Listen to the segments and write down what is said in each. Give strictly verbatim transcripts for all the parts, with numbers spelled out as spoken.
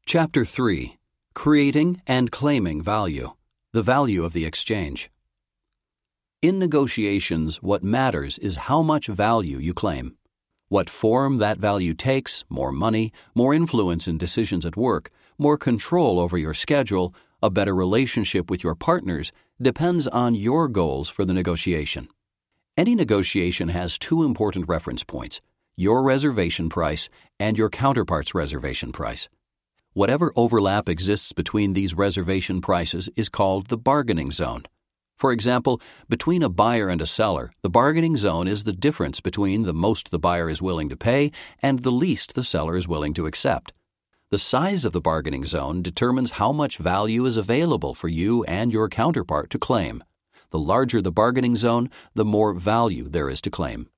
Chapter three. Creating and Claiming Value. The Value of the Exchange. In negotiations, what matters is how much value you claim. What form that value takes, more money, more influence in decisions at work, more control over your schedule, a better relationship with your partners, depends on your goals for the negotiation. Any negotiation has two important reference points: your reservation price and your counterpart's reservation price. Whatever overlap exists between these reservation prices is called the bargaining zone. For example, between a buyer and a seller, the bargaining zone is the difference between the most the buyer is willing to pay and the least the seller is willing to accept. The size of the bargaining zone determines how much value is available for you and your counterpart to claim. The larger the bargaining zone, the more value there is to claim.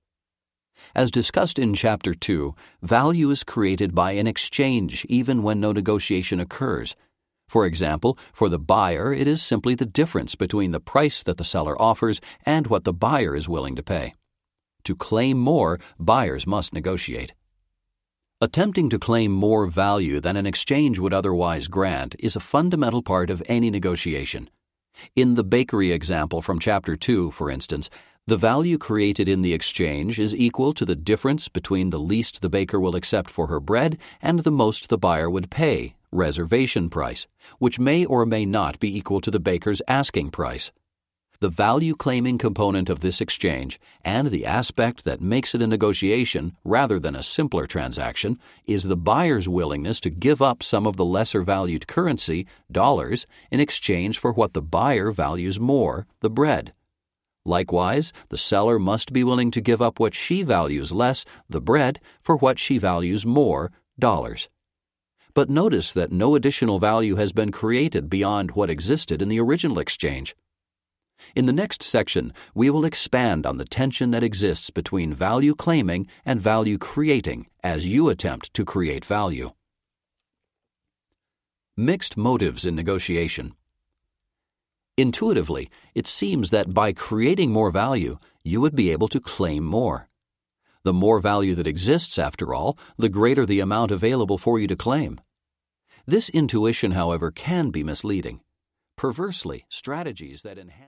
As discussed in Chapter two, value is created by an exchange even when no negotiation occurs. For example, for the buyer, it is simply the difference between the price that the seller offers and what the buyer is willing to pay. To claim more, buyers must negotiate. Attempting to claim more value than an exchange would otherwise grant is a fundamental part of any negotiation. In the bakery example from Chapter two, for instance, the value created in the exchange is equal to the difference between the least the baker will accept for her bread and the most the buyer would pay, reservation price, which may or may not be equal to the baker's asking price. The value-claiming component of this exchange, and the aspect that makes it a negotiation rather than a simpler transaction, is the buyer's willingness to give up some of the lesser-valued currency, dollars, in exchange for what the buyer values more, the bread. Likewise, the seller must be willing to give up what she values less, the bread, for what she values more, dollars. But notice that no additional value has been created beyond what existed in the original exchange. In the next section, we will expand on the tension that exists between value claiming and value creating as you attempt to create value. Mixed motives in negotiation. Intuitively, it seems that by creating more value, you would be able to claim more. The more value that exists, after all, the greater the amount available for you to claim. This intuition, however, can be misleading. Perversely, strategies that enhance